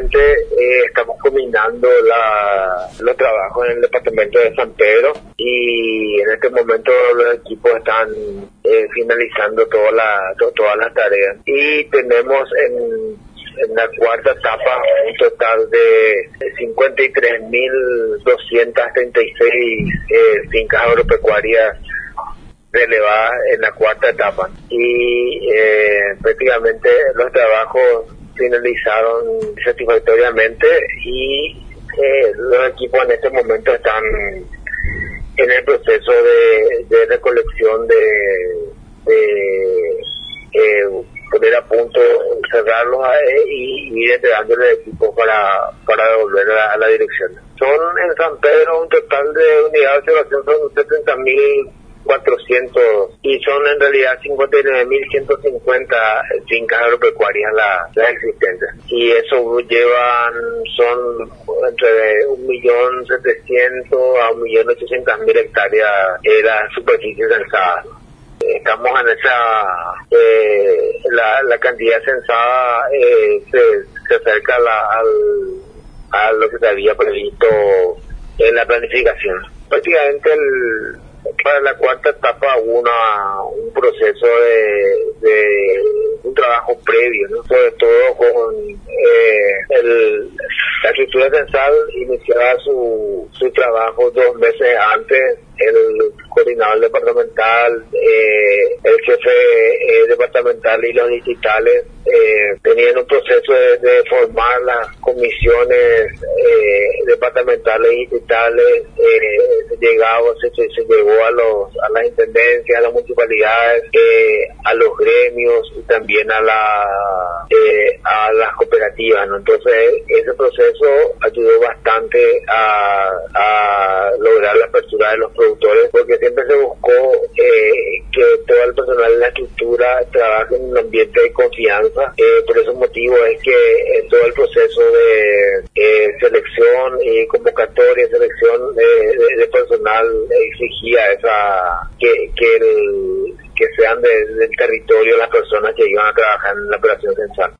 actualmente estamos combinando los trabajos en el departamento de San Pedro y en este momento los equipos están finalizando todas las tareas y tenemos en la cuarta etapa un total de 53.236 fincas agropecuarias relevadas en la cuarta etapa y prácticamente los trabajos finalizaron satisfactoriamente y los equipos en este momento están en el proceso de recolección de poner a punto, cerrarlos y ir entregándole el equipo para devolver a la dirección. Son en San Pedro un total de unidades de observación, son 70.400 y son en realidad 59.150 fincas agropecuarias las existentes. Y eso son entre 1.700.000 a 1.800.000 hectáreas de la superficie censada. Estamos en la cantidad censada se acerca a lo que se había previsto en la planificación. Prácticamente para la cuarta etapa hubo un proceso de un trabajo previo, ¿no? Sobre todo con la estructura censal iniciaba su trabajo 2 meses antes. El coordinador departamental, el jefe departamental y los digitales tenían un proceso de formar las comisiones departamentales y digitales. Se llegó a las intendencias, a las municipalidades, a los gremios y también a las cooperativas, ¿no? Entonces ese proceso ayudó bastante a lograr la apertura de los productores, porque siempre se buscó que todo el personal de la estructura trabaje en un ambiente de confianza. Por esos motivos es que todo el proceso de selección y convocatoria, selección de personal exigía que sean del territorio las personas que iban a trabajar en la operación censal.